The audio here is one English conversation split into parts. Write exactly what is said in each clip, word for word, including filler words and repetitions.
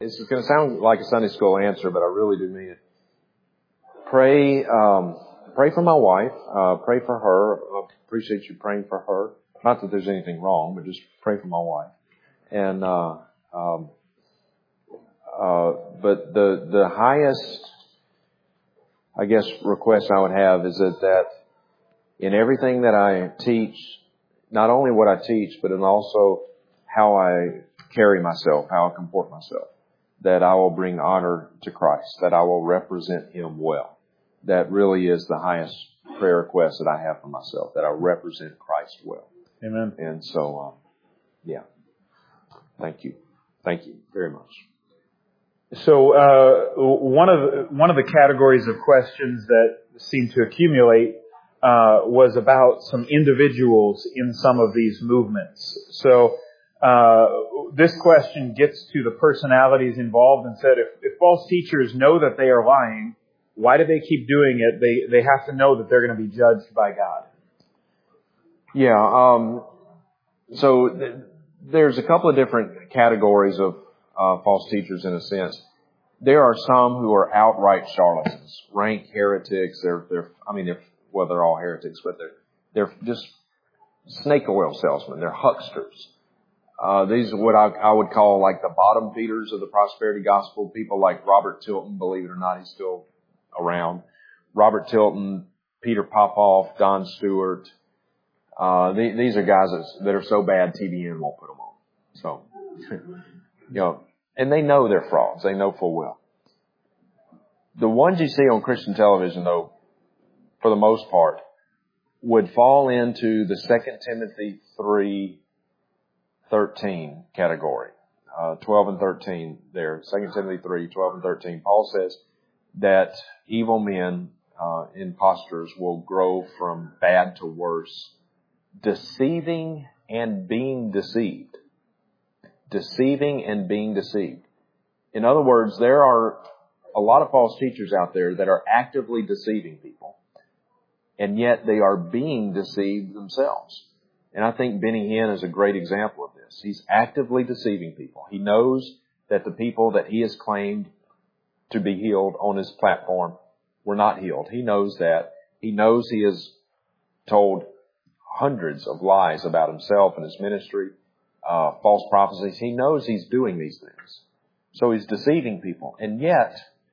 it's going to sound like a Sunday school answer, but I really do mean it. Pray, um, pray for my wife. Uh, pray for her. I appreciate you praying for her. Not that there's anything wrong, but just pray for my wife. And, uh, um, uh, but the, the highest, I guess, request I would have is that, that in everything that I teach, not only what I teach, but in also how I carry myself, how I comport myself, that I will bring honor to Christ, that I will represent Him well. That really is the highest prayer request that I have for myself, that I represent Christ well. Amen. And so, um, yeah. Thank you. Thank you very much. So, uh, one of the, one of the categories of questions that seem to accumulate uh, was about some individuals in some of these movements. So, uh, this question gets to the personalities involved and said, if, if false teachers know that they are lying, why do they keep doing it? They they have to know that they're going to be judged by God. Yeah. Um, so th- there's a couple of different categories of uh, false teachers in a sense. There are some who are outright charlatans, rank heretics. They're they're I mean they're well they're all heretics, but they're they're just snake oil salesmen. They're hucksters. Uh, these are what I, I would call like the bottom feeders of the prosperity gospel. People like Robert Tilton, believe it or not, he's still around. Robert Tilton, Peter Popoff, Don Stewart. Uh, the, these are guys that, that are so bad T B N won't put them on. So, you know, and they know they're frauds. They know full well. The ones you see on Christian television, though, for the most part, would fall into the Second Timothy three thirteen category. Uh, twelve and thirteen there. Second Timothy three, twelve and thirteen. Paul says that evil men, uh, impostors will grow from bad to worse, deceiving and being deceived. Deceiving and being deceived. In other words, there are a lot of false teachers out there that are actively deceiving people, and yet they are being deceived themselves. And I think Benny Hinn is a great example of this. He's actively deceiving people. He knows that the people that he has claimed to be healed on his platform were not healed. He knows that. He knows he has told hundreds of lies about himself and his ministry, uh, false prophecies. He knows he's doing these things. So he's deceiving people. And yet,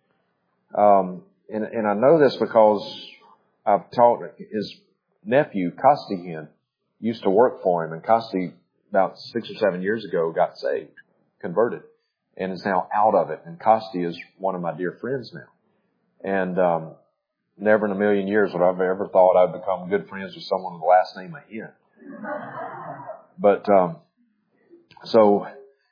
um, and, and I know this because I've taught his nephew, Costi Hinn, used to work for him, and Costi, about six or seven years ago, got saved, converted, and is now out of it. And Costi is one of my dear friends now. And um, never in a million years would I have ever thought I'd become good friends with someone with the last name of Hinn. But um, so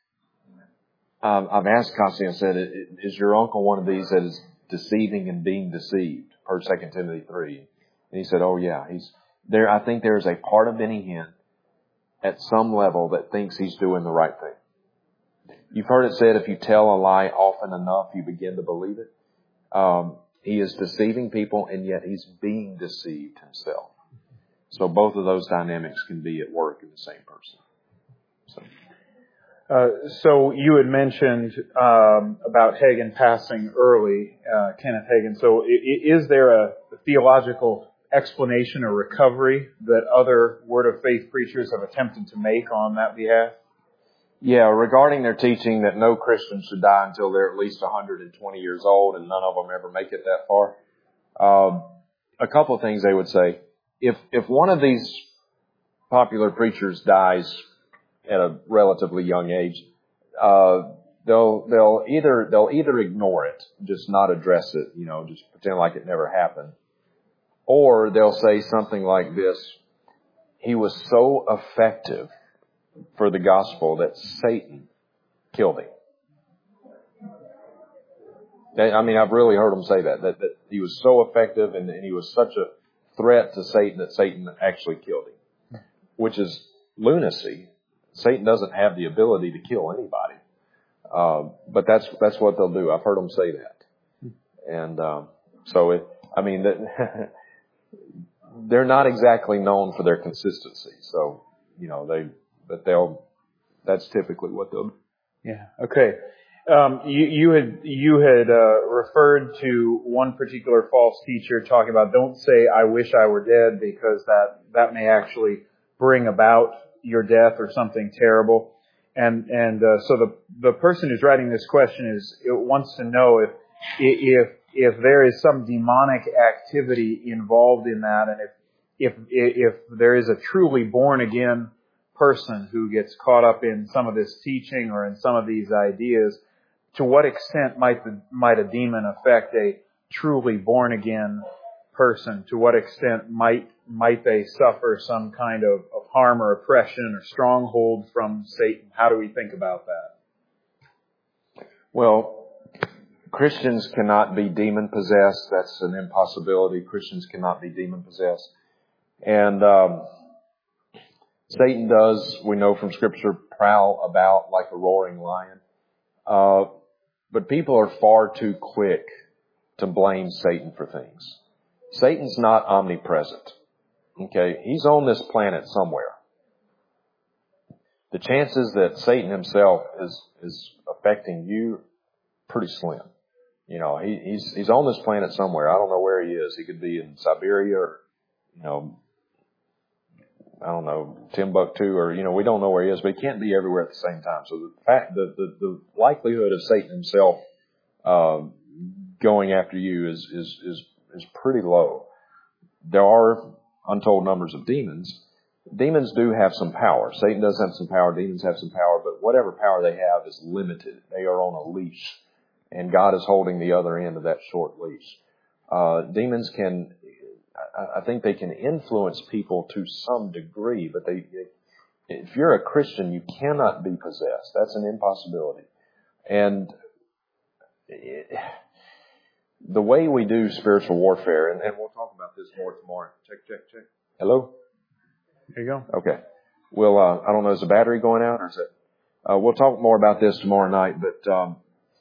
um, I've asked Costi and said, is your uncle one of these that is deceiving and being deceived, per Second Timothy three? And he said, oh yeah, he's there. I think there is a part of Benny Hinn at some level that thinks he's doing the right thing. You've heard it said, if you tell a lie often enough, you begin to believe it. Um, he is deceiving people, and yet he's being deceived himself. So both of those dynamics can be at work in the same person. So, uh, so you had mentioned um, about Hagin passing early, uh, Kenneth Hagin. So is there a theological explanation or recovery that other Word of Faith preachers have attempted to make on that behalf? Yeah, regarding their teaching that no Christian should die until they're at least one hundred twenty years old, and none of them ever make it that far. Um, a couple of things they would say. If if one of these popular preachers dies at a relatively young age, uh, they'll they'll either they'll either ignore it, just not address it, you know, just pretend like it never happened. Or they'll say something like this: he was so effective for the gospel that Satan killed him. They, I mean, I've really heard them say that, that, that he was so effective and, and he was such a threat to Satan that Satan actually killed him, which is lunacy. Satan doesn't have the ability to kill anybody. Uh, but that's, that's what they'll do. I've heard them say that. And, um, so it, I mean, that they're not exactly known for their consistency. So, you know, they, but they'll, that's typically what they'll do. Yeah. Okay. Um, you, you had you had uh, referred to one particular false teacher talking about don't say I wish I were dead because that that may actually bring about your death or something terrible. And and uh, so the the person who's writing this question is it wants to know if if if there is some demonic activity involved in that, and if if if there is a truly born again person who gets caught up in some of this teaching or in some of these ideas, to what extent might the might a demon affect a truly born again person? To what extent might might they suffer some kind of, of harm or oppression or stronghold from Satan? How do we think about that? Well, Christians cannot be demon possessed. That's an impossibility. Christians cannot be demon possessed. And um, Satan does, we know from Scripture, prowl about like a roaring lion. Uh, but people are far too quick to blame Satan for things. Satan's not omnipresent. Okay, he's on this planet somewhere. The chances that Satan himself is is affecting you pretty slim. You know, he, he's he's on this planet somewhere. I don't know where he is. He could be in Siberia or, you know, I don't know, Timbuktu, or, you know, we don't know where he is, but he can't be everywhere at the same time. So the fact, the the, the likelihood of Satan himself um, going after you is is is is pretty low. There are untold numbers of demons. Demons do have some power. Satan does have some power. Demons have some power, but whatever power they have is limited. They are on a leash, and God is holding the other end of that short leash. Uh, demons can, I, I think they can influence people to some degree, but they, if you're a Christian, you cannot be possessed. That's an impossibility. And it, the way we do spiritual warfare, and, and we'll talk about this more tomorrow. Check, check, check. Hello? There you go. Okay. Well, uh, I don't know, is the battery going out or is it? Uh, we'll talk more about this tomorrow night, but um,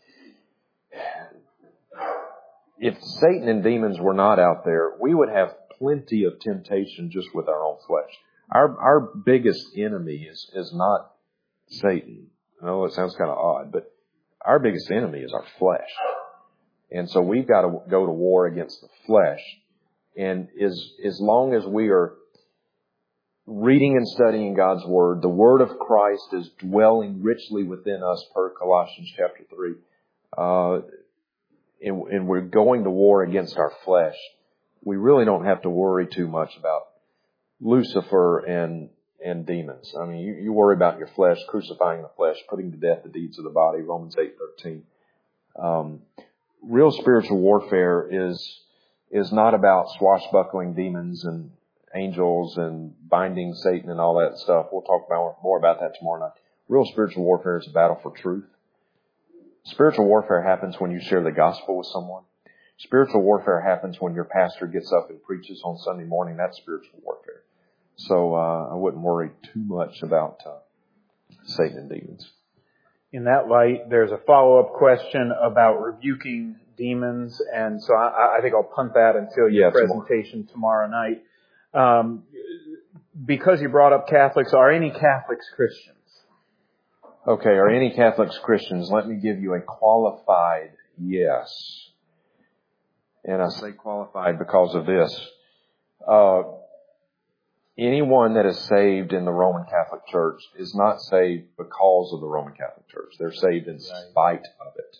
if Satan and demons were not out there, we would have plenty of temptation just with our own flesh. Our our biggest enemy is, is not Satan. I know it sounds kind of odd, but our biggest enemy is our flesh. And so we've got to go to war against the flesh. And as, as long as we are reading and studying God's Word, the Word of Christ is dwelling richly within us per Colossians chapter three. Uh, and, and we're going to war against our flesh. We really don't have to worry too much about Lucifer and and demons. I mean, you, you worry about your flesh, crucifying the flesh, putting to death the deeds of the body, Romans eight thirteen. Um, real spiritual warfare is is not about swashbuckling demons and angels and binding Satan and all that stuff. We'll talk about more about that tomorrow night. Real spiritual warfare is a battle for truth. Spiritual warfare happens when you share the gospel with someone. Spiritual warfare happens when your pastor gets up and preaches on Sunday morning. That's spiritual warfare. So uh, I wouldn't worry too much about uh, Satan and demons. In that light, there's a follow-up question about rebuking demons, and so I, I think I'll punt that until your yeah, presentation tomorrow, tomorrow night. Um, because you brought up Catholics, are any Catholics Christians? Okay, are any Catholics Christians? Let me give you a qualified yes. And I say qualified because of this. Uh, anyone that is saved in the Roman Catholic Church is not saved because of the Roman Catholic Church. They're saved in spite of it.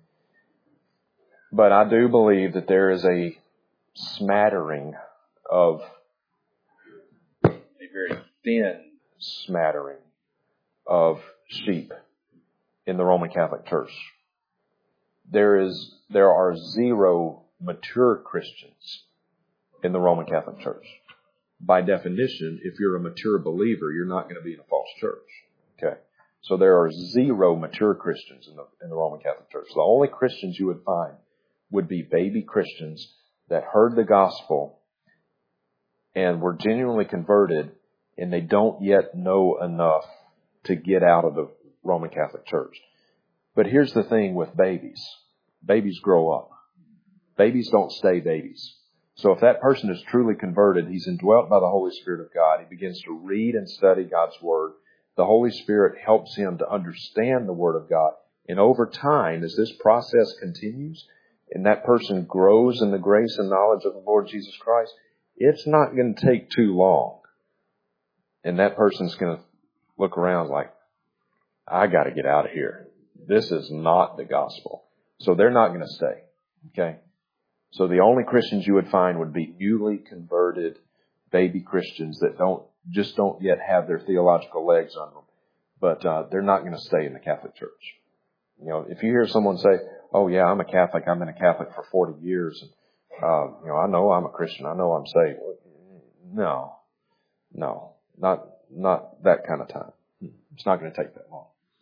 But I do believe that there is a smattering of, a very thin smattering of sheep in the Roman Catholic Church. There is, there are zero mature Christians in the Roman Catholic Church. By definition, if you're a mature believer, you're not going to be in a false church. Okay. So there are zero mature Christians in the, in the Roman Catholic Church. The only Christians you would find would be baby Christians that heard the gospel and were genuinely converted, and they don't yet know enough to get out of the Roman Catholic Church. But here's the thing with babies. Babies grow up. Babies don't stay babies. So if that person is truly converted, he's indwelt by the Holy Spirit of God. He begins to read and study God's Word. The Holy Spirit helps him to understand the Word of God, And over time, as this process continues, and that person grows in the grace and knowledge of the Lord Jesus Christ, it's not going to take too long. And that person's going to look around like, I got to get out of here. This is not the gospel. So they're not going to stay. Okay? So the only Christians you would find would be newly converted baby Christians that don't just don't yet have their theological legs on them. But uh, they're not going to stay in the Catholic Church. You know, if you hear someone say, oh yeah, I'm a Catholic, I've been a Catholic for forty years, and uh, you know, I know I'm a Christian, I know I'm saved. No, no, not not that kind of time. It's not going to take that long.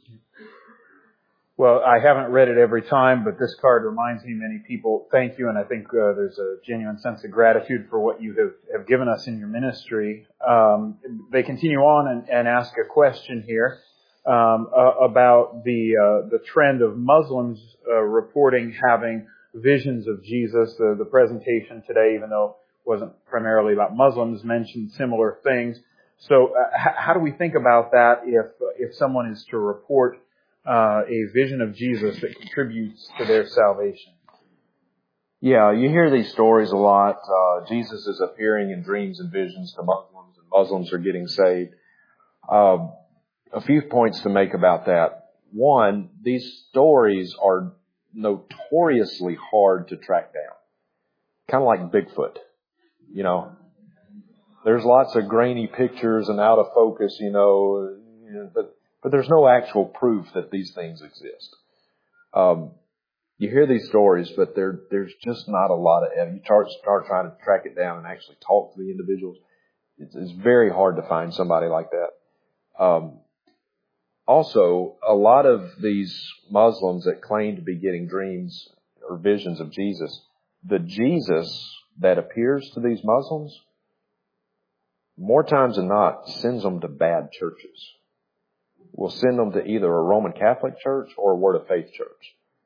Well, I haven't read it every time, but this card reminds me many people, thank you, and I think uh, there's a genuine sense of gratitude for what you have, have given us in your ministry. Um, they continue on and, and ask a question here um, uh, about the uh, the trend of Muslims uh, reporting having visions of Jesus. The, the presentation today, even though it wasn't primarily about Muslims, mentioned similar things. So uh, h- how do we think about that if if someone is to report Uh, a vision of Jesus that contributes to their salvation? Yeah, you hear these stories a lot. Uh, Jesus is appearing in dreams and visions to Muslims, and Muslims are getting saved. Um, a few points to make about that. One, these stories are notoriously hard to track down. Kind of like Bigfoot, you know. There's lots of grainy pictures and out of focus, you know, but But there's no actual proof that these things exist. Um, you hear these stories, but there, there's just not a lot of evidence. You start, start trying to track it down and actually talk to the individuals. It's, it's very hard to find somebody like that. Um, also, a lot of these Muslims that claim to be getting dreams or visions of Jesus, the Jesus that appears to these Muslims, more times than not, sends them to bad churches. Will send them to either a Roman Catholic church or a Word of Faith church.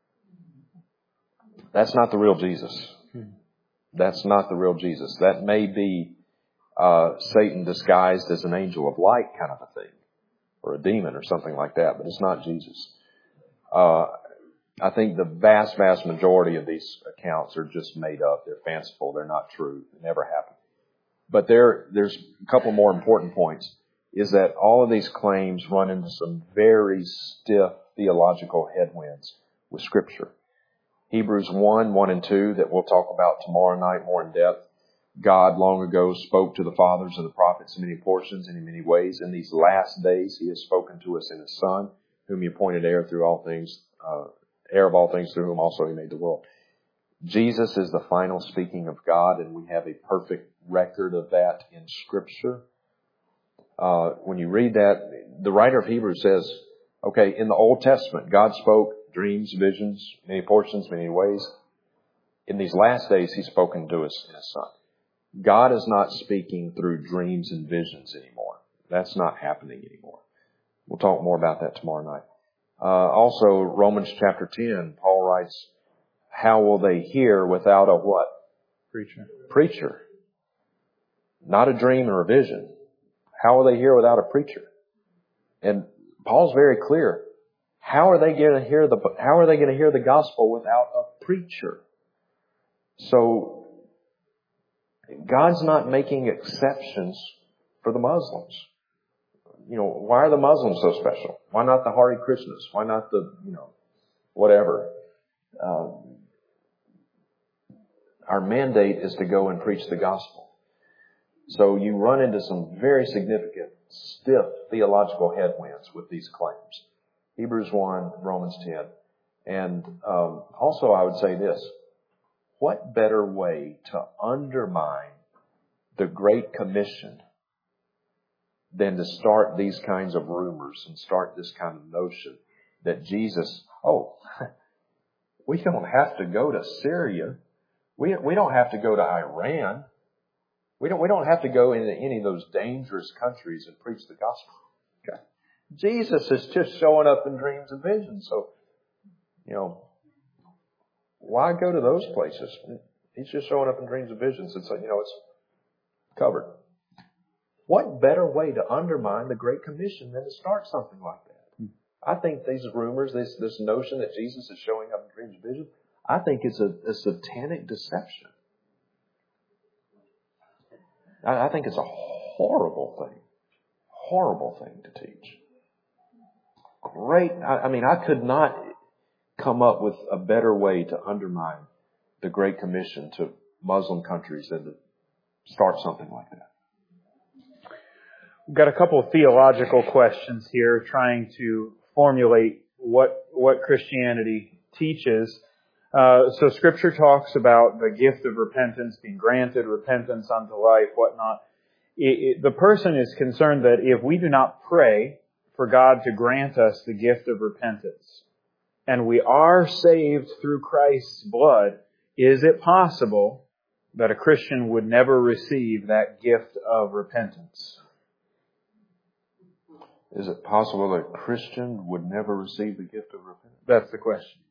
That's not the real Jesus. That's not the real Jesus. That may be uh, Satan disguised as an angel of light kind of a thing, or a demon or something like that, but it's not Jesus. Uh, I think the vast, vast majority of these accounts are just made up. They're fanciful. They're not true. They never happened. But there, there's a couple more important points. Is that all of these claims run into some very stiff theological headwinds with Scripture. Hebrews one, one and two, that we'll talk about tomorrow night more in depth. God long ago spoke to the fathers and the prophets in many portions and in many ways. In these last days, He has spoken to us in His Son, whom He appointed heir through all things, uh, heir of all things, through whom also He made the world. Jesus is the final speaking of God, and we have a perfect record of that in Scripture. Uh, when you read that, the writer of Hebrews says, okay, in the Old Testament, God spoke dreams, visions, many portions, many ways. In these last days, He's spoken to us in His Son. God is not speaking through dreams and visions anymore. That's not happening anymore. We'll talk more about that tomorrow night. Uh, also, Romans chapter ten, Paul writes, how will they hear without a what? Preacher. Preacher. Not a dream or a vision. How will they hear without a preacher? And Paul's very clear. How are they going to hear the, how are they going to hear the gospel without a preacher? So, God's not making exceptions for the Muslims. You know, why are the Muslims so special? Why not the Hare Krishnas? Why not the, you know, whatever? Um, our mandate is to go and preach the gospel. So you run into some very significant, stiff theological headwinds with these claims. Hebrews one, Romans ten. And um, also I would say this. What better way to undermine the Great Commission than to start these kinds of rumors and start this kind of notion that Jesus, oh, we don't have to go to Syria. We, we don't have to go to Iran. We don't, we don't have to go into any of those dangerous countries and preach the gospel. Okay. Jesus is just showing up in dreams and visions. So, you know, why go to those places? He's just showing up in dreams and visions. And so, you know, it's covered. What better way to undermine the Great Commission than to start something like that? I think these rumors, this this notion that Jesus is showing up in dreams and visions, I think it's a, a satanic deception. I, I think it's a horrible thing. Horrible thing to teach. Great. I, I mean, I could not come up with a better way to undermine the Great Commission to Muslim countries than to start something like that. We've got a couple of theological questions here trying to formulate what what Christianity teaches. Uh, so Scripture talks about the gift of repentance being granted, repentance unto life, whatnot. It, it, the person is concerned that if we do not pray for God to grant us the gift of repentance, and we are saved through Christ's blood, is it possible that a Christian would never receive that gift of repentance? Is it possible that a Christian would never receive the gift of repentance? That's the question.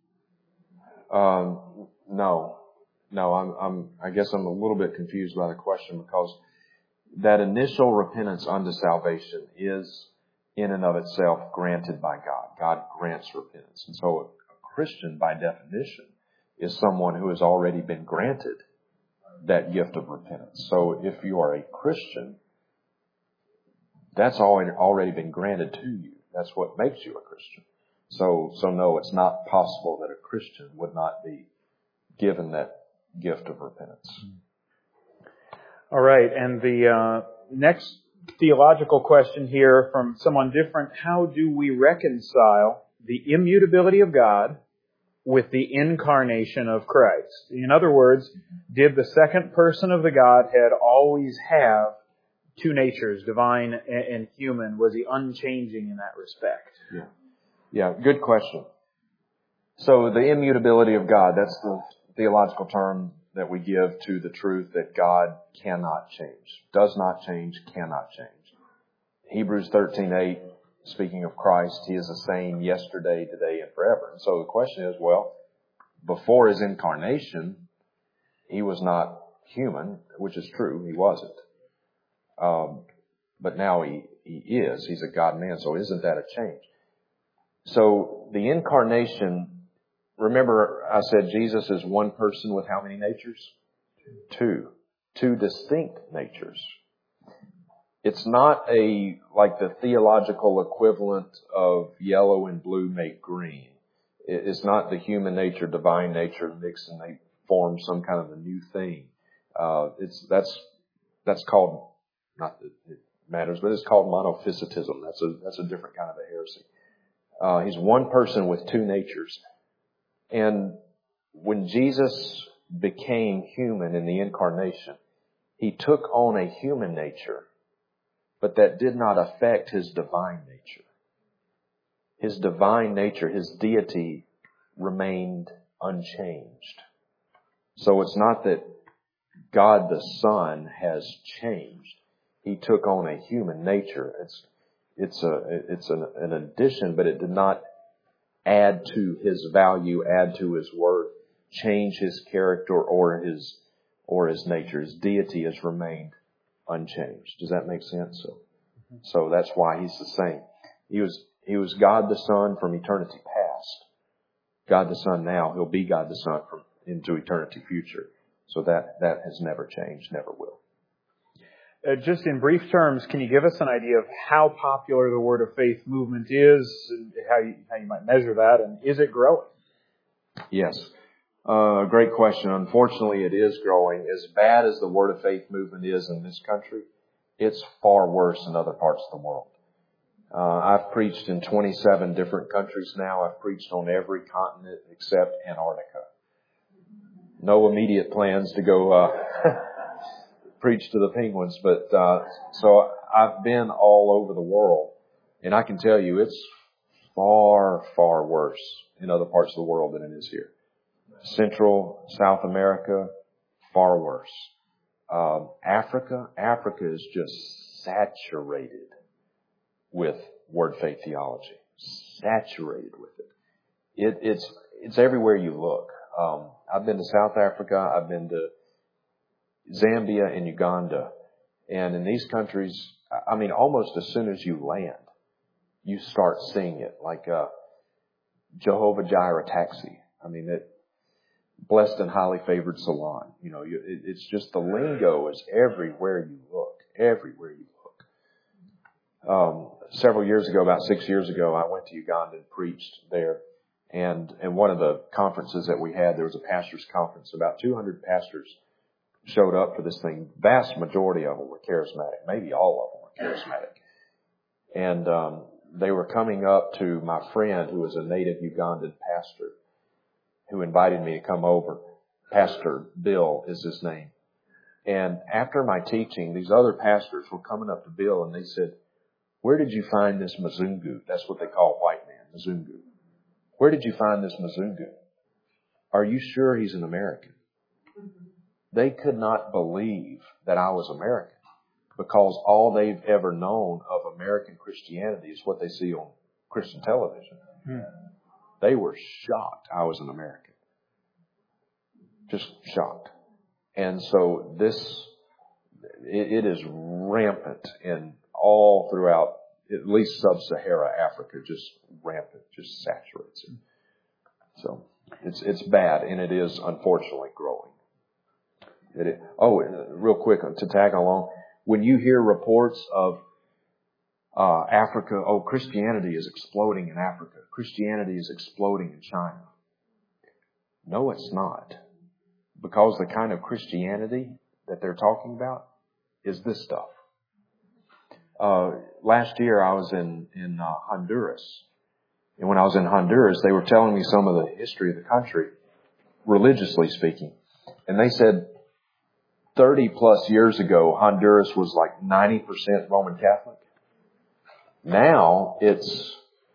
Um, no, no. I'm, I'm. I guess I'm a little bit confused by the question, because that initial repentance unto salvation is, in and of itself, granted by God. God grants repentance, and so a Christian, by definition, is someone who has already been granted that gift of repentance. So, if you are a Christian, that's already been granted to you. That's what makes you a Christian. So, so no, it's not possible that a Christian would not be given that gift of repentance. All right, and the uh, next theological question here from someone different: how do we reconcile the immutability of God with the incarnation of Christ? In other words, did the second person of the Godhead always have two natures, divine and human? Was he unchanging in that respect? Yeah. Yeah, good question. So the immutability of God, that's the theological term that we give to the truth that God cannot change, does not change, cannot change. Hebrews thirteen eight, speaking of Christ, He is the same yesterday, today, and forever. And so the question is, well, before His incarnation, He was not human, which is true, He wasn't. Um, but now he, he is. He's a God-man, so isn't that a change? So the incarnation, remember I said Jesus is one person with how many natures? Two. Two distinct natures. It's not a like the theological equivalent of yellow and blue make green. It's not the human nature, divine nature mixed and they form some kind of a new thing. Uh, it's that's that's called, not that it matters, but it's called monophysitism. That's a that's a different kind of a heresy. Uh, he's one person with two natures. And when Jesus became human in the incarnation, He took on a human nature, but that did not affect His divine nature. His divine nature, His deity, remained unchanged. So it's not that God the Son has changed. He took on a human nature. It's It's a it's an, an addition, but it did not add to His value, add to His worth, change His character or His or His nature. His deity has remained unchanged. Does that make sense? So, so that's why He's the same. He was He was God the Son from eternity past. God the Son now. He'll be God the Son from into eternity future. So that that has never changed, never will. Uh, just in brief terms, can you give us an idea of how popular the Word of Faith movement is, and how you, how you might measure that, and is it growing? Yes. Uh, great question. Unfortunately, it is growing. As bad as the Word of Faith movement is in this country, it's far worse in other parts of the world. Uh, I've preached in twenty-seven different countries now. I've preached on every continent except Antarctica. No immediate plans to go uh preach to the penguins, but uh so I've been all over the world, and I can tell you it's far, far worse in other parts of the world than it is here. Central, South America, far worse. Um, Africa, Africa is just saturated with Word Faith theology, saturated with it. It it's it's everywhere you look. Um, I've been to South Africa, I've been to Zambia and Uganda. And in these countries, I mean, almost as soon as you land, you start seeing it, like uh, Jehovah Jireh taxi. I mean, it, blessed and highly favored salon. You know, you, it, it's just the lingo is everywhere you look, everywhere you look. Um, several years ago, about six years ago, I went to Uganda and preached there. And in one of the conferences that we had, there was a pastors' conference. About two hundred pastors showed up for this thing. Vast majority of them were charismatic. Maybe all of them were charismatic. And um, they were coming up to my friend, who was a native Ugandan pastor, who invited me to come over. Pastor Bill is his name. And after my teaching, these other pastors were coming up to Bill and they said, "Where did you find this Mzungu?" That's what they call white man, Mzungu. "Where did you find this Mzungu? Are you sure he's an American?" They could not believe that I was American, because all they've ever known of American Christianity is what they see on Christian television. Hmm. They were shocked I was an American. Just shocked. And so this, it, it is rampant in all throughout, at least sub-Sahara Africa, just rampant, just saturates it. So it's it's bad, and it is unfortunately growing. It is, oh, real quick to tag along, when you hear reports of uh, Africa, oh, Christianity is exploding in Africa, Christianity is exploding in China. No, it's not, because the kind of Christianity that they're talking about is this stuff. Uh, last year I was in, in uh, Honduras. And when I was in Honduras, they were telling me some of the history of the country, religiously speaking. And they said thirty plus years ago, Honduras was like ninety percent Roman Catholic. Now it's,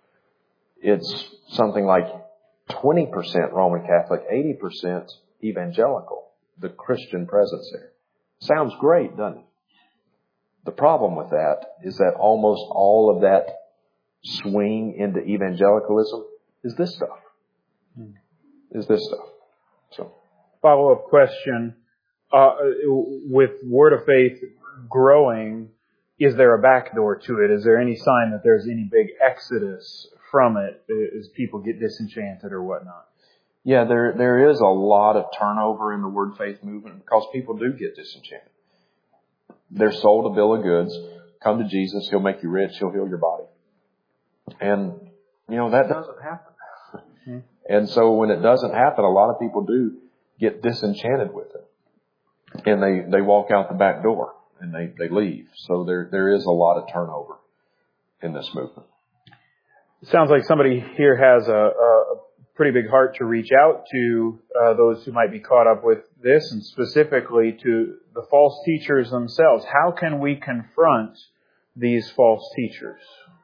it's something like twenty percent Roman Catholic, eighty percent evangelical, the Christian presence there. Sounds great, doesn't it? The problem with that is that almost all of that swing into evangelicalism is this stuff. Hmm. Is this stuff. So, follow-up question. Uh, with Word of Faith growing, is there a backdoor to it? Is there any sign that there's any big exodus from it as people get disenchanted or whatnot? Yeah, there there is a lot of turnover in the Word of Faith movement because people do get disenchanted. They're sold a bill of goods. Come to Jesus. He'll make you rich. He'll heal your body. And, you know, that doesn't happen. Mm-hmm. And so when it doesn't happen, a lot of people do get disenchanted with it. And they, they walk out the back door and they, they leave. So there there is a lot of turnover in this movement. It sounds like somebody here has a, a pretty big heart to reach out to uh, those who might be caught up with this, and specifically to the false teachers themselves. How can we confront these false teachers?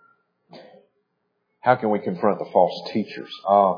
How can we confront the false teachers? Uh,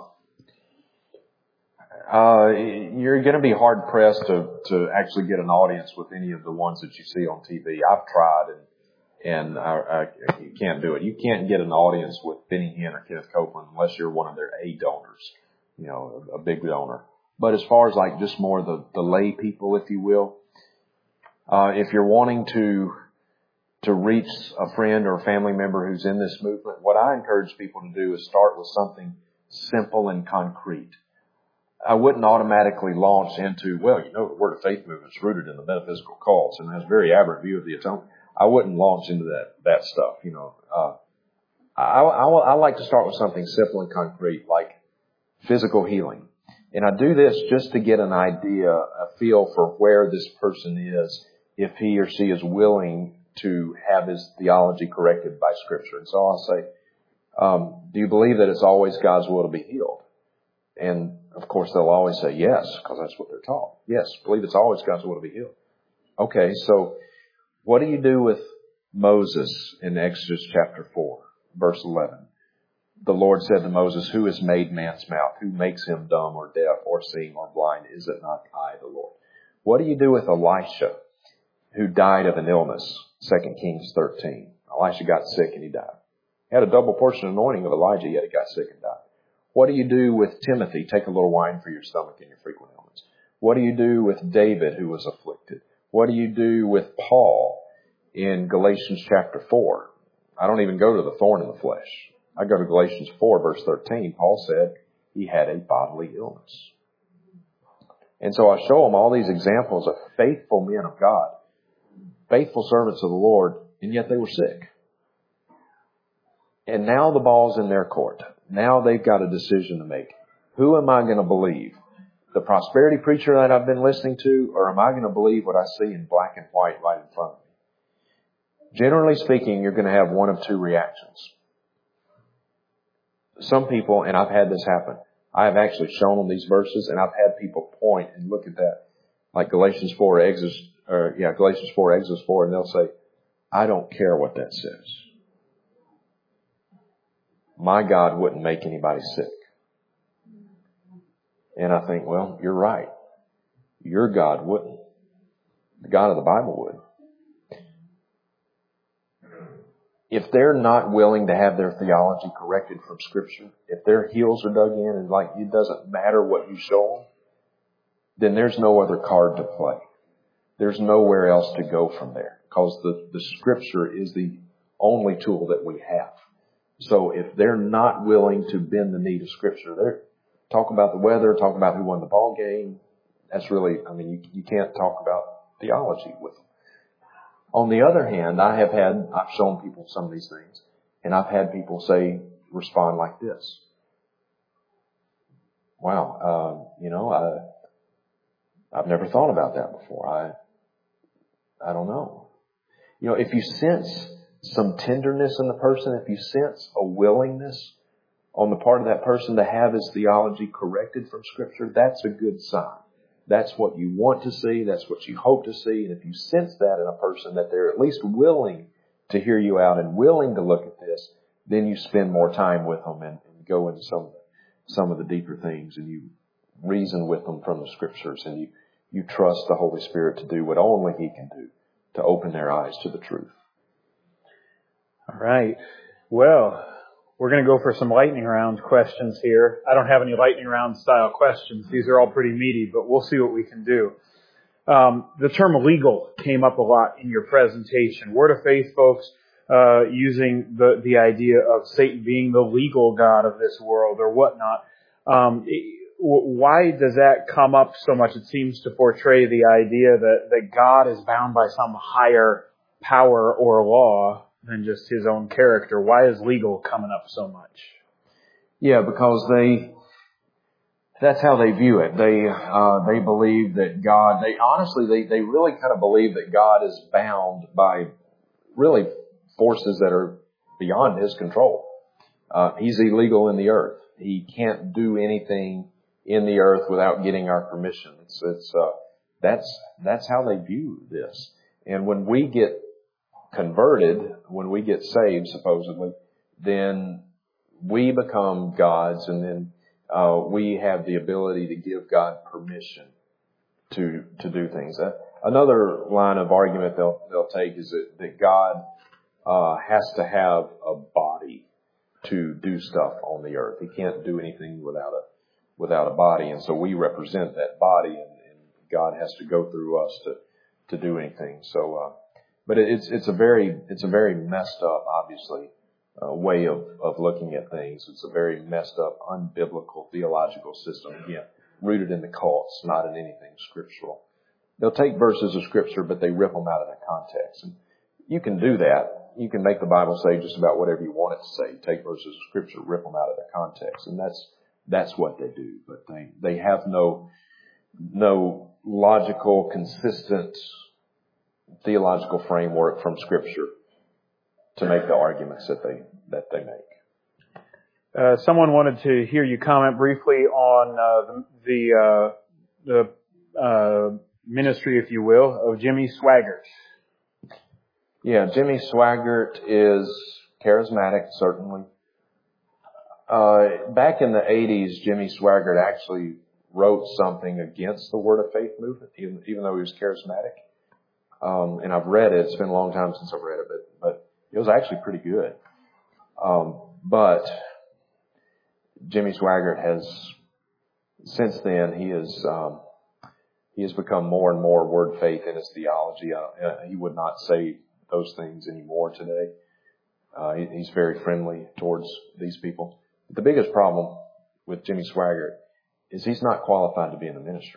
uh, you're going to be hard pressed to, to actually get an audience with any of the ones that you see on T V. I've tried and, and I, I, you can't do it. You can't get an audience with Benny Hinn or Kenneth Copeland unless you're one of their A donors, you know, a, a big donor. But as far as like just more the, the lay people, if you will, uh, if you're wanting to, to reach a friend or a family member who's in this movement, what I encourage people to do is start with something simple and concrete. I wouldn't automatically launch into, well, you know, the Word of Faith movement is rooted in the metaphysical cults and has a very aberrant view of the atonement. I wouldn't launch into that, that stuff, you know. Uh, I, I, I like to start with something simple and concrete, like physical healing. And I do this just to get an idea, a feel for where this person is, if he or she is willing to have his theology corrected by Scripture. And so I'll say, um, do you believe that it's always God's will to be healed? And, of course, they'll always say yes, because that's what they're taught. Yes, believe it's always God's will to be healed. Okay, so what do you do with Moses in Exodus chapter four, verse eleven? The Lord said to Moses, who has made man's mouth? Who makes him dumb or deaf or seeing or blind? Is it not I, the Lord? What do you do with Elisha, who died of an illness? Second Kings thirteen. Elisha got sick and he died. He had a double portion anointing of Elijah, yet he got sick and died. What do you do with Timothy? Take a little wine for your stomach and your frequent ailments. What do you do with David, who was afflicted? What do you do with Paul in Galatians chapter four? I don't even go to the thorn in the flesh. I go to Galatians four, verse thirteen. Paul said he had a bodily illness. And so I show them all these examples of faithful men of God, faithful servants of the Lord, and yet they were sick. And now the ball's in their court. Now they've got a decision to make. Who am I going to believe? The prosperity preacher that I've been listening to, or am I going to believe what I see in black and white right in front of me? Generally speaking, you're going to have one of two reactions. Some people, and I've had this happen, I have actually shown them these verses, and I've had people point and look at that, like Galatians four, Exodus, or yeah, Galatians four, Exodus four, and they'll say, I don't care what that says. My God wouldn't make anybody sick. And I think, well, you're right. Your God wouldn't. The God of the Bible would. If they're not willing to have their theology corrected from Scripture, if their heels are dug in and like it doesn't matter what you show them, then there's no other card to play. There's nowhere else to go from there, because the, the Scripture is the only tool that we have. So if they're not willing to bend the knee to Scripture, they're talk about the weather, talk about who won the ball game. That's really, I mean, you, you can't talk about theology with them. On the other hand, I have had, I've shown people some of these things, and I've had people say, respond like this. Wow, uh, you know, I, I've never thought about that before. I, I don't know. You know, if you sense some tenderness in the person, if you sense a willingness on the part of that person to have his theology corrected from Scripture, that's a good sign. That's what you want to see. That's what you hope to see. And if you sense that in a person, that they're at least willing to hear you out and willing to look at this, then you spend more time with them and, and go into some, some of the deeper things, and you reason with them from the Scriptures, and you, you trust the Holy Spirit to do what only He can do to open their eyes to the truth. All right. Well, we're going to go for some lightning round questions here. I don't have any lightning round style questions. These are all pretty meaty, but we'll see what we can do. Um, the term legal came up a lot in your presentation. Word of Faith folks uh, using the, the idea of Satan being the legal god of this world or whatnot. Um, why does that come up so much? It seems to portray the idea that, that God is bound by some higher power or law than just His own character. Why is legal coming up so much? Yeah, because they, that's how they view it. They, uh, they believe that God, they honestly, they, they really kind of believe that God is bound by really forces that are beyond His control. Uh, he's illegal in the earth. He can't do anything in the earth without getting our permission. It's, it's, uh, that's, that's how they view this. And when we get converted, when we get saved, supposedly, then we become gods, and then uh, we have the ability to give God permission to to do things. Uh, another line of argument they'll they'll take is that, that God uh, has to have a body to do stuff on the earth. He can't do anything without a without a body, and so we represent that body, and, and God has to go through us to to do anything. So. Uh, But it's it's a very it's a very messed up, obviously, uh, way of, of looking at things. It's a very messed up, unbiblical theological system. Again, rooted in the cults, not in anything scriptural. They'll take verses of Scripture, but they rip them out of their context. And you can do that. You can make the Bible say just about whatever you want it to say. Take verses of Scripture, rip them out of their context, and that's that's what they do. But they they have no no logical, consistent theological framework from Scripture to make the arguments that they that they make. Uh, someone wanted to hear you comment briefly on uh, the uh, the uh, ministry, if you will, of Jimmy Swaggart. Yeah, Jimmy Swaggart is charismatic, certainly. Uh, back in the eighties, Jimmy Swaggart actually wrote something against the Word of Faith movement, even, even though he was charismatic. Um, and I've read it. It's been a long time since I've read it, but, but it was actually pretty good. Um, but Jimmy Swaggart has, since then, he has, um, he has become more and more word faith in his theology. Uh, he would not say those things anymore today. Uh, he, he's very friendly towards these people. But the biggest problem with Jimmy Swaggart is he's not qualified to be in the ministry.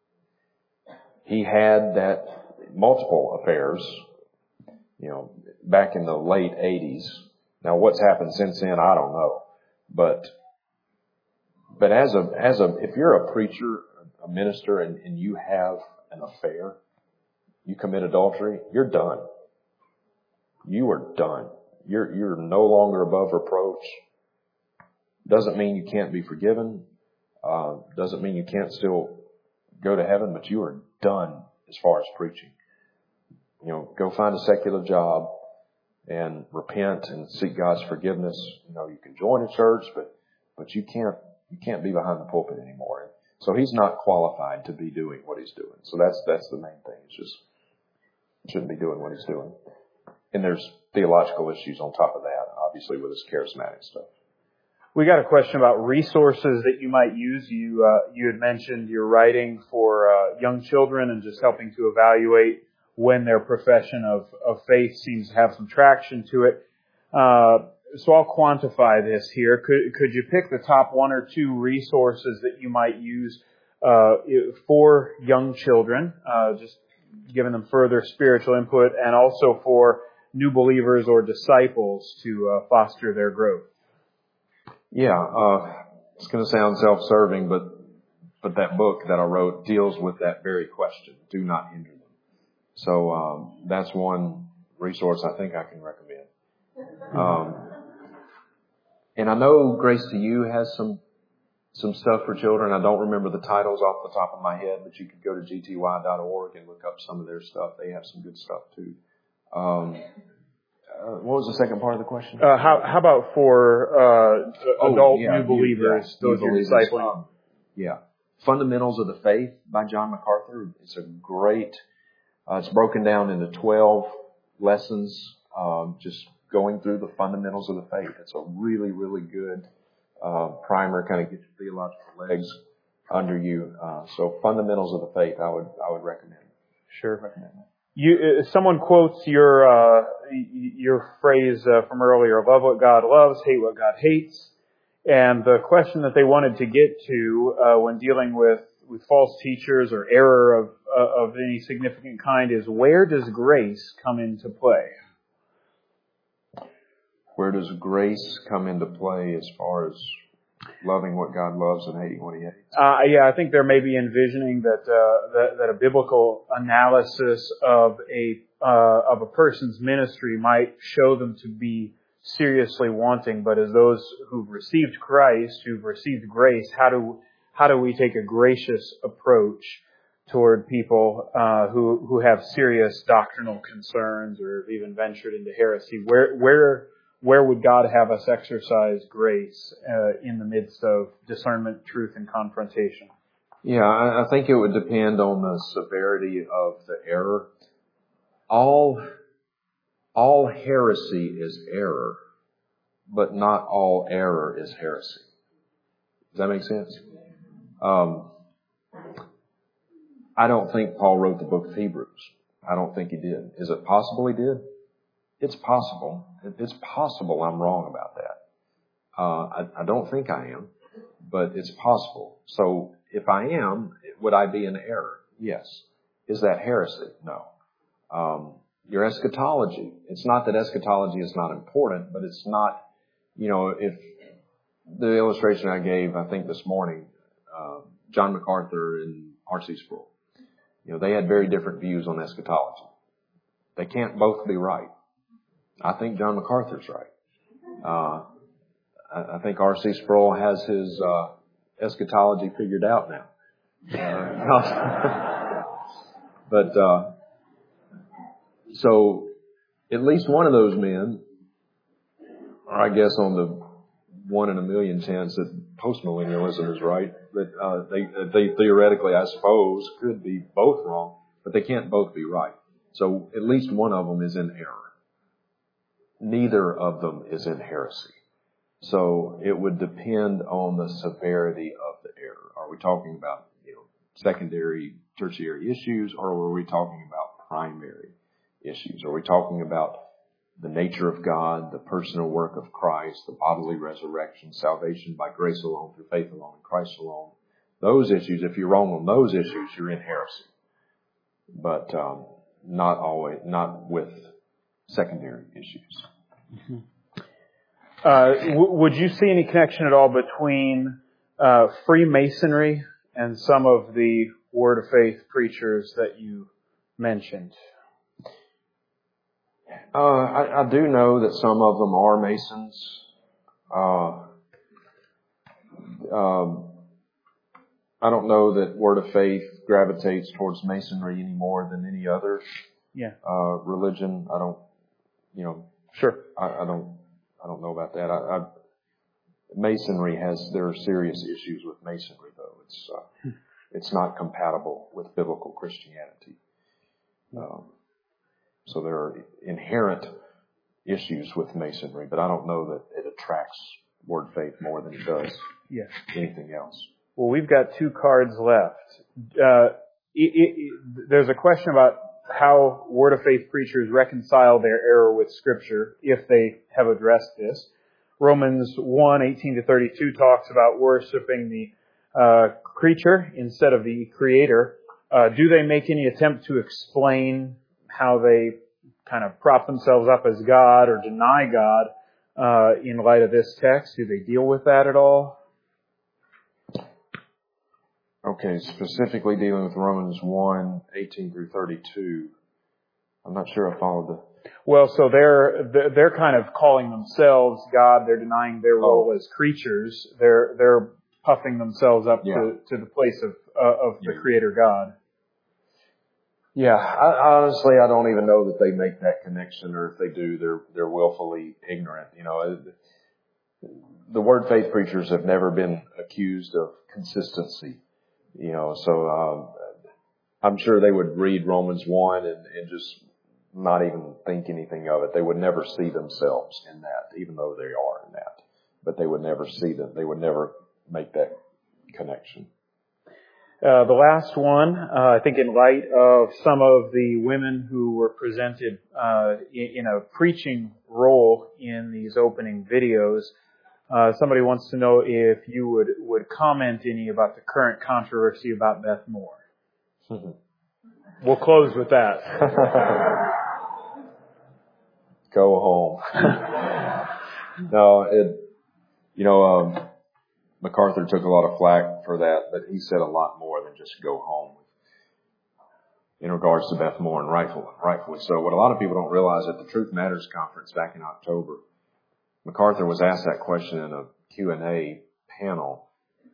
He had that multiple affairs, you know, back in the late eighties. Now, what's happened since then, I don't know. But, but as a, as a, if you're a preacher, a minister, and, and you have an affair, you commit adultery, you're done. You are done. You're, you're no longer above reproach. Doesn't mean you can't be forgiven. Uh, doesn't mean you can't still go to heaven, but you are done as far as preaching. You know, go find a secular job and repent and seek God's forgiveness. You know, you can join a church, but, but you can't, you can't be behind the pulpit anymore. So he's not qualified to be doing what he's doing. So that's, that's the main thing. It's just, shouldn't be doing what he's doing. And there's theological issues on top of that, obviously, with his charismatic stuff. We got a question about resources that you might use. You uh, you had mentioned you're writing for uh, young children and just helping to evaluate when their profession of, of faith seems to have some traction to it. Uh, so I'll quantify this here. Could could you pick the top one or two resources that you might use uh, for young children, uh, just giving them further spiritual input, and also for new believers or disciples to uh, foster their growth? Yeah, uh, it's going to sound self-serving, but but that book that I wrote deals with that very question. Do not hinder them. So um, that's one resource I think I can recommend. Um, and I know Grace to You has some some stuff for children. I don't remember the titles off the top of my head, but you could go to G T Y dot org and look up some of their stuff. They have some good stuff too. Um, Uh, what was the second part of the question? Uh, how, how about for uh, oh, adult yeah, new believers, yeah, those new you're believers, discipling? um, yeah. Fundamentals of the Faith by John MacArthur. It's a great, uh, it's broken down into twelve lessons, um, just going through the fundamentals of the faith. It's a really, really good uh, primer, kind of get your theological legs under you. Uh, so fundamentals of the faith, I would, I would recommend. Sure. Recommend that. You, uh, someone quotes your uh, your phrase uh, from earlier: "Love what God loves, hate what God hates." And the question that they wanted to get to uh, when dealing with, with false teachers or error of uh, of any significant kind is, where does grace come into play? Where does grace come into play as far as loving what God loves and hating what He hates? Uh, yeah, I think they're maybe envisioning that, uh, that, that a biblical analysis of a, uh, of a person's ministry might show them to be seriously wanting, but as those who've received Christ, who've received grace, how do, how do we take a gracious approach toward people, uh, who, who have serious doctrinal concerns or have even ventured into heresy? Where, where, Where would God have us exercise grace uh, in the midst of discernment, truth, and confrontation? Yeah, I, I think it would depend on the severity of the error. All, all heresy is error, but not all error is heresy. Does that make sense? Um, I don't think Paul wrote the book of Hebrews. I don't think he did. Is it possible he did? It's possible. It's possible I'm wrong about that. Uh, I, I don't think I am, but it's possible. So if I am, would I be in error? Yes. Is that heresy? No. Um, your eschatology. It's not that eschatology is not important, but it's not, you know, if the illustration I gave, I think this morning, uh, John MacArthur and R C Sproul, you know, they had very different views on eschatology. They can't both be right. I think John MacArthur's right. Uh, I, I think R C Sproul has his uh, eschatology figured out now. Uh, but uh, so at least one of those men, or I guess on the one in a million chance that postmillennialism is right, that uh, they, they theoretically, I suppose, could be both wrong, but they can't both be right. So at least one of them is in error. Neither of them is in heresy. So it would depend on the severity of the error. Are we talking about, you know, secondary, tertiary issues, or are we talking about primary issues? Are we talking about the nature of God, the personal work of Christ, the bodily resurrection, salvation by grace alone, through faith alone, in Christ alone. Those issues, if you're wrong on those issues, you're in heresy. But um, not always, not with secondary issues. Mm-hmm. Uh, w- would you see any connection at all between uh, Freemasonry and some of the Word of Faith preachers that you mentioned? Uh, I, I do know that some of them are Masons. Uh, um, I don't know that Word of Faith gravitates towards Masonry any more than any other yeah. uh, religion. I don't, you know, sure. I, I don't, I don't know about that. I, I, Masonry has, there are serious issues with Masonry, though. It's, uh, hmm. it's not compatible with biblical Christianity. Um, so there are inherent issues with Masonry, but I don't know that it attracts Word Faith more than it does yeah. anything else. Well, we've got two cards left. Uh, it, it, it, there's a question about how Word of Faith preachers reconcile their error with Scripture, if they have addressed this. Romans one, eighteen to thirty-two talks about worshiping the uh, creature instead of the Creator. Uh, do they make any attempt to explain how they kind of prop themselves up as God or deny God uh, in light of this text? Do they deal with that at all? Okay, specifically dealing with Romans one, eighteen through thirty-two. I'm not sure I followed the... Well, so they're they're kind of calling themselves God. They're denying their role oh. as creatures. They're they're puffing themselves up yeah. to, to the place of uh, of the yeah. Creator God. Yeah, I, honestly, I don't even know that they make that connection, or if they do, they're they're willfully ignorant. You know, the Word Faith preachers have never been accused of consistency. You know, so um, I'm sure they would read Romans one and, and just not even think anything of it. They would never see themselves in that, even though they are in that. But they would never see them. They would never make that connection. Uh, the last one, uh, I think in light of some of the women who were presented uh, in, in a preaching role in these opening videos, uh, somebody wants to know if you would, would comment any about the current controversy about Beth Moore. We'll close with that. Go home. No, it, you know, um, MacArthur took a lot of flack for that, but he said a lot more than just go home in regards to Beth Moore, and rightfully, rightfully so. What a lot of people don't realize, at the Truth Matters conference back in October, MacArthur was asked that question in a Q and A panel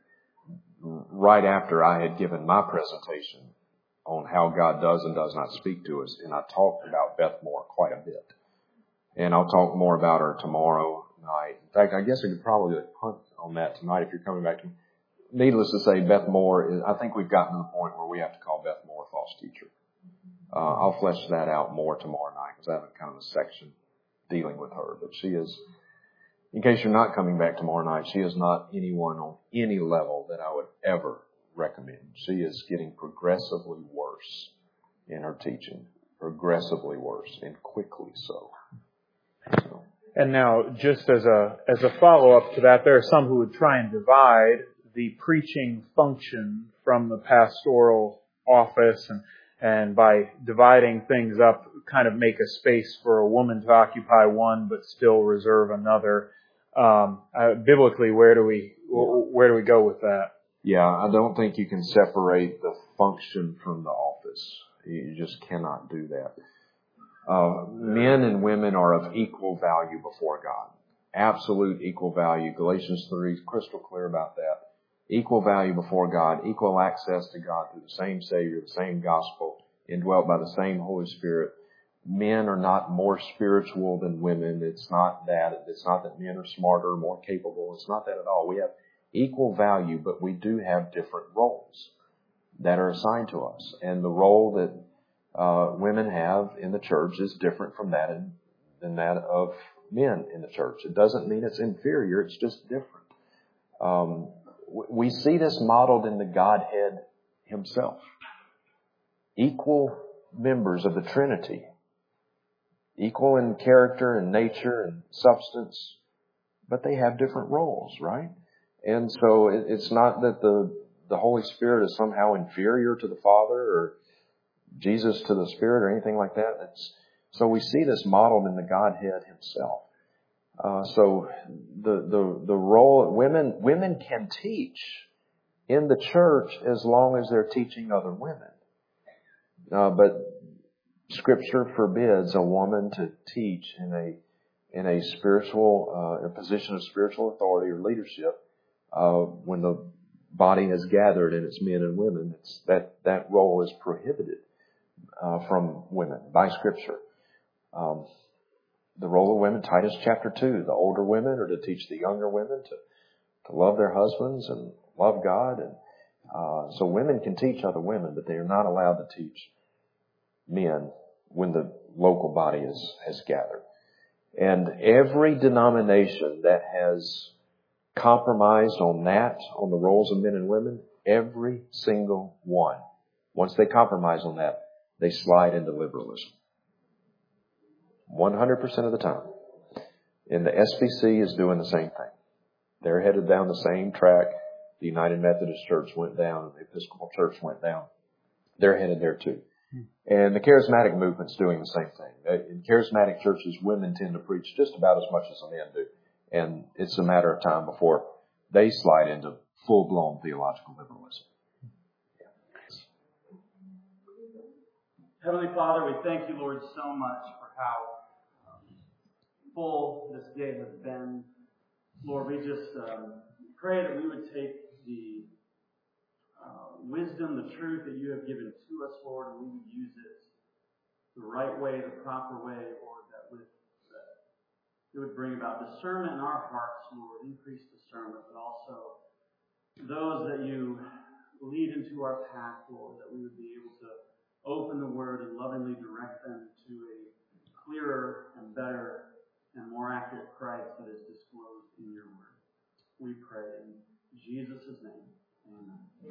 right after I had given my presentation on how God does and does not speak to us, and I talked about Beth Moore quite a bit. And I'll talk more about her tomorrow night. In fact, I guess I could probably punt on that tonight if you're coming back to me. Needless to say, Beth Moore is, I think we've gotten to the point where we have to call Beth Moore a false teacher. Uh, I'll flesh that out more tomorrow night, because I have a kind of a section dealing with her. But she is, in case you're not coming back tomorrow night, she is not anyone on any level that I would ever recommend. She is getting progressively worse in her teaching. Progressively worse, and quickly so. so. And now, just as a as a follow-up to that, there are some who would try and divide the preaching function from the pastoral office, and, and by dividing things up, kind of make a space for a woman to occupy one, but still reserve another. Um, uh, biblically, where do we where do we go with that? Yeah, I don't think you can separate the function from the office. You just cannot do that. Uh, men and women are of equal value before God. Absolute equal value. Galatians three is crystal clear about that. Equal value before God, equal access to God through the same Savior, the same gospel, indwelt by the same Holy Spirit. Men are not more spiritual than women. It's not that. It's not that men are smarter, more capable. It's not that at all. We have equal value, but we do have different roles that are assigned to us. And the role that uh, women have in the church is different from that in, than that of men in the church. It doesn't mean it's inferior. It's just different. Um, we see this modeled in the Godhead himself. Equal members of the Trinity. equal in character and nature and substance, but they have different roles, right? And so it, it's not that the, the Holy Spirit is somehow inferior to the Father or Jesus to the Spirit or anything like that. It's, so we see this modeled in the Godhead Himself. Uh, so the, the, the role of women, women can teach in the church as long as they're teaching other women. Uh, but Scripture forbids a woman to teach in a, in a spiritual, uh, a position of spiritual authority or leadership, uh, when the body has gathered and it's men and women. It's that, that role is prohibited, uh, from women by Scripture. Um, The role of women, Titus chapter two, the older women are to teach the younger women to, to love their husbands and love God. And uh, so women can teach other women, but they are not allowed to teach men when the local body is, has gathered. And every denomination that has compromised on that, on the roles of men and women, every single one, once they compromise on that, they slide into liberalism. one hundred percent of the time. And the S B C is doing the same thing. They're headed down the same track the United Methodist Church went down and the Episcopal Church went down. They're headed there too. And the charismatic movement's doing the same thing. In charismatic churches, women tend to preach just about as much as the men do. And it's a matter of time before they slide into full-blown theological liberalism. Heavenly Father, we thank you, Lord, so much for how um, full this day has been. Lord, we just um, pray that we would take the uh, wisdom, the truth that you have given to us, Lord, and we would use it the right way, the proper way, Lord, that would, that it would bring about discernment in our hearts, Lord, increase discernment, but also those that you lead into our path, Lord, that we would be able to open the Word and lovingly direct them to a clearer and better and more accurate Christ that is disclosed in your Word. We pray in Jesus' name. Amen.